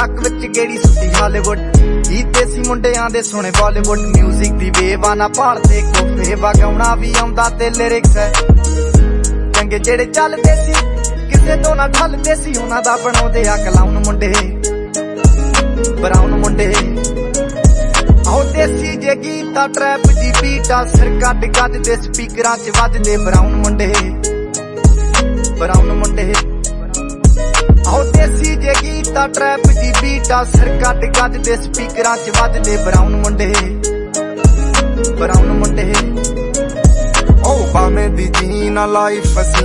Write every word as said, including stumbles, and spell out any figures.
TikTok ਵਿੱਚ ਗੇੜੀ ਸੁੱਟੀ Hollywood ਹੀ ਦੇਸੀ ਮੁੰਡਿਆਂ ਦੇ ਸੁਣੇ ਬਾਲੀਵੁੱਡ ਮਿਊਜ਼ਿਕ ਦੀ ਵੇਵਾਨਾ ਭਾਲਦੇ ਕੋਫੇ ਵਗਾਉਣਾ ਵੀ ਆਉਂਦਾ ਤੇ ਲਿਰਿਕਸ ਹੈ ਚੰਗੇ ਜਿਹੜੇ ਚੱਲਦੇ ਸੀ ਕਿਸੇ ਤੋਂ ਨਾ ਢਲਦੇ ਸੀ ਉਹਨਾਂ ਦਾ ਬਣਾਉਂਦੇ ਆ ਕਲਾਉਨ ਮੁੰਡੇ ਬਰਾਉਨ ਮੁੰਡੇ ਆਹ ਦੇਸੀ ਜੇ ਗੀਤਾ ਟਰੈਪ ਦੀ ਬੀਟਾ ਸਿਰ ਕੱਟ ਗੱਜ ਦੇ ਸਪੀਕਰਾਂ 'ਚ ਵੱਜਦੇ ਬਰਾਉਨ ਮੁੰਡੇ ਬਰਾਉਨ ਮੁੰਡੇ ਆਹ ਦੇਸੀ ਜੇ ਗੀਤਾ ਟਰੈਪ ਦੀ ਬੀਟਾ ਸਿਰ ਕੱਟ ਗੱਜ ਦੇ ਸਪੀਕਰਾਂ 'ਚ ਵੱਜਦੇ ਬਰਾਉਨ ਮੁੰਡੇ ਬਰਾਉਨ ਮੁੰਡੇ ਉਹ ਬਾਵੇਂ ਦੀ ਜੀਨਾ ਲਾਈਫ